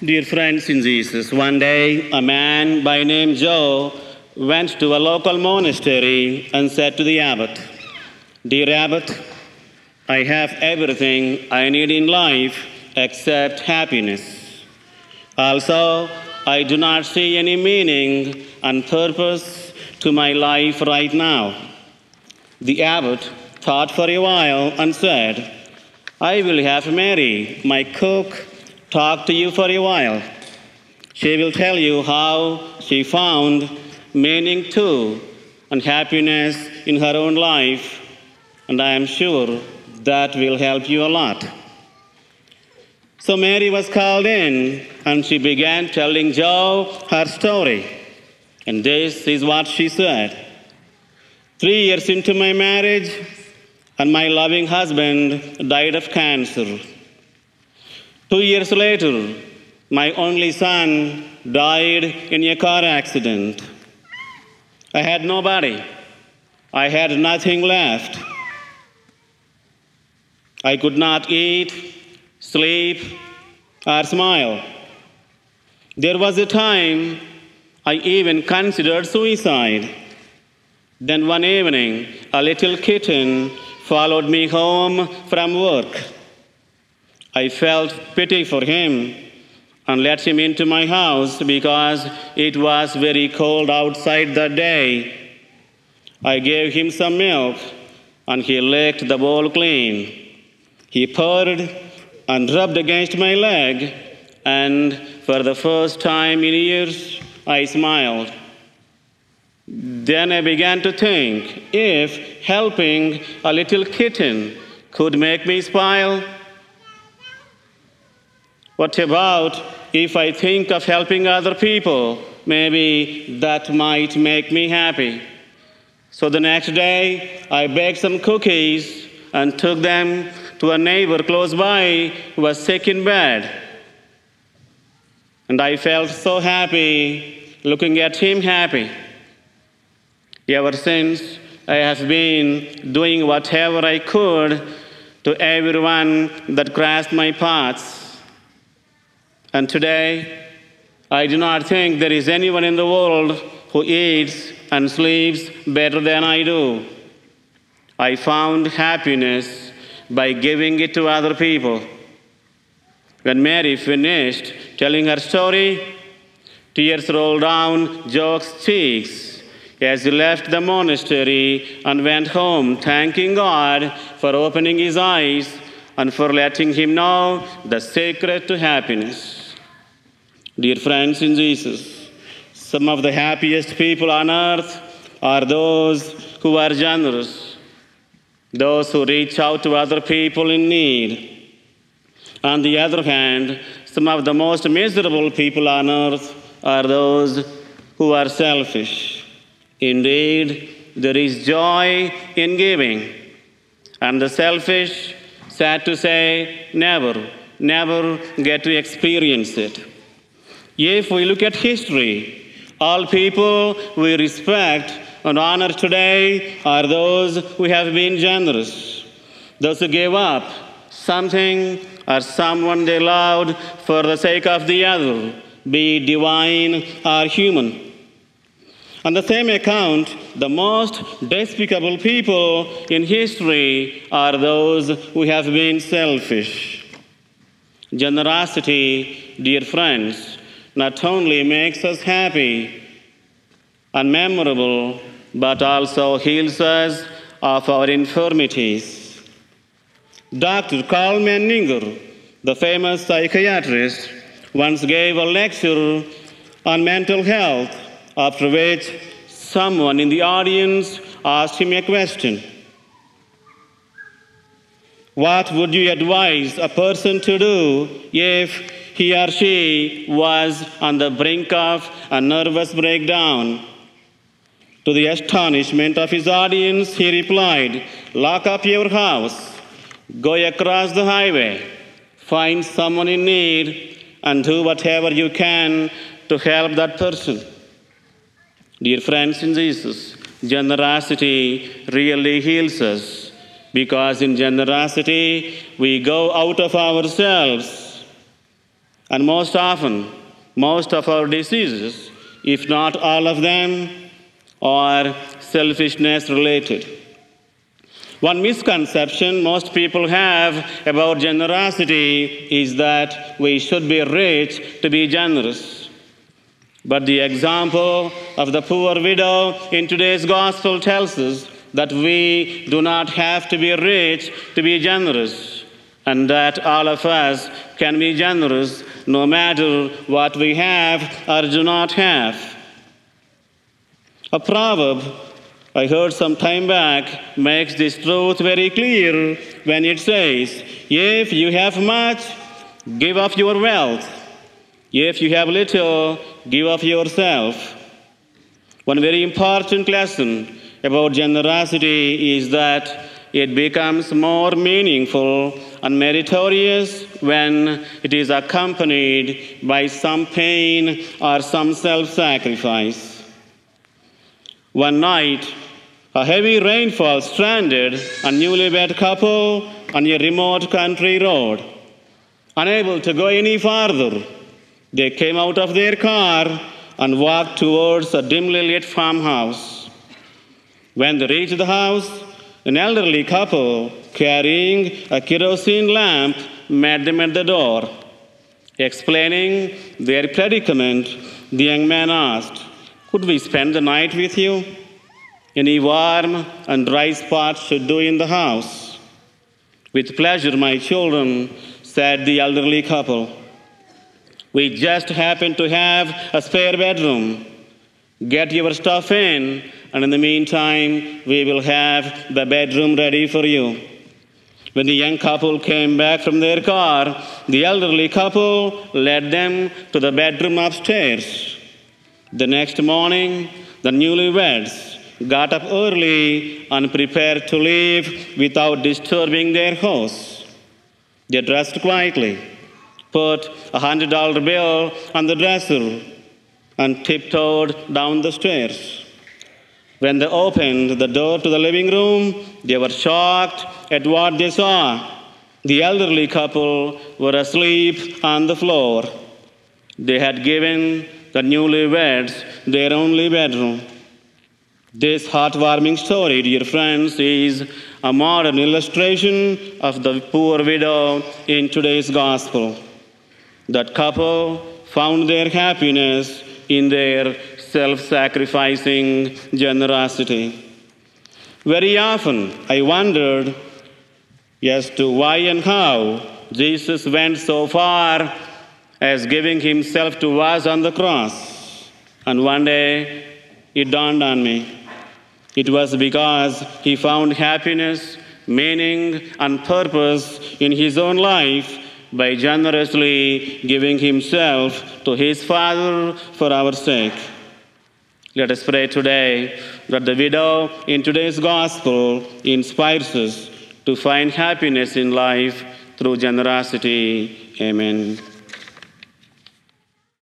Dear friends in Jesus, one day a man by name Joe went to a local monastery and said to the abbot, "Dear abbot, I have everything I need in life except happiness. Also, I do not see any meaning and purpose to my life right now." The abbot thought for a while and said, "I will have Mary, my cook, talk to you for a while. She will tell you how she found meaning to and happiness in her own life, and I am sure that will help you a lot." So Mary was called in, and she began telling Joe her story. And this is what she said. 3 years into my marriage, and my loving husband died of cancer. 2 years later, my only son died in a car accident. I had nobody. I had nothing left. I could not eat, sleep, or smile. There was a time I even considered suicide. Then one evening, a little kitten followed me home from work. I felt pity for him and let him into my house because it was very cold outside that day. I gave him some milk, and he licked the bowl clean. He purred and rubbed against my leg, and for the first time in years, I smiled. Then I began to think, if helping a little kitten could make me smile, what about if I think of helping other people? Maybe that might make me happy. So the next day, I baked some cookies and took them to a neighbor close by who was sick in bed. And I felt so happy looking at him happy. Ever since, I have been doing whatever I could to everyone that crossed my paths. And today, I do not think there is anyone in the world who eats and sleeps better than I do. I found happiness by giving it to other people. When Mary finished telling her story, tears rolled down Joe's cheeks as he left the monastery and went home, thanking God for opening his eyes and for letting him know the secret to happiness. Dear friends in Jesus, some of the happiest people on earth are those who are generous, those who reach out to other people in need. On the other hand, some of the most miserable people on earth are those who are selfish. Indeed, there is joy in giving, and the selfish, sad to say, never get to experience it. If we look at history, all people we respect and honor today are those who have been generous, those who gave up something or someone they loved for the sake of the other, be it divine or human. On the same account, the most despicable people in history are those who have been selfish. Generosity, dear friends, not only makes us happy and memorable, but also heals us of our infirmities. Dr. Carl Menninger, the famous psychiatrist, once gave a lecture on mental health, after which someone in the audience asked him a question. What would you advise a person to do if he or she was on the brink of a nervous breakdown? To the astonishment of his audience, he replied, "Lock up your house, go across the highway, find someone in need, and do whatever you can to help that person." Dear friends in Jesus, generosity really heals us, because in generosity we go out of ourselves And most often, most of our diseases, if not all of them, are selfishness related. One misconception most people have about generosity is that we should be rich to be generous. But the example of the poor widow in today's gospel tells us that we do not have to be rich to be generous, and that all of us can be generous no matter what we have or do not have. A proverb I heard some time back makes this truth very clear when it says, if you have much, give of your wealth. If you have little, give of yourself. One very important lesson about generosity is that it becomes more meaningful and meritorious when it is accompanied by some pain or some self-sacrifice. One night, a heavy rainfall stranded a newlywed couple on a remote country road. Unable to go any farther, they came out of their car and walked towards a dimly lit farmhouse. When they reached the house, an elderly couple carrying a kerosene lamp met them at the door. Explaining their predicament, the young man asked, "Could we spend the night with you? Any warm and dry spots should do in the house." "With pleasure, my children," said the elderly couple. "We just happen to have a spare bedroom. Get your stuff in, and in the meantime, we will have the bedroom ready for you." When the young couple came back from their car, the elderly couple led them to the bedroom upstairs. The next morning, the newlyweds got up early and prepared to leave without disturbing their hosts. They dressed quietly, put a $100 bill on the dresser, and tiptoed down the stairs. When they opened the door to the living room, they were shocked at what they saw. The elderly couple were asleep on the floor. They had given the newlyweds their only bedroom. This heartwarming story, dear friends, is a modern illustration of the poor widow in today's gospel. That couple found their happiness in their self-sacrificing generosity. Very often, I wondered as to why and how Jesus went so far as giving himself to us on the cross. And one day, it dawned on me. It was because he found happiness, meaning, and purpose in his own life by generously giving himself to his Father for our sake. Let us pray today that the widow in today's gospel inspires us to find happiness in life through generosity. Amen.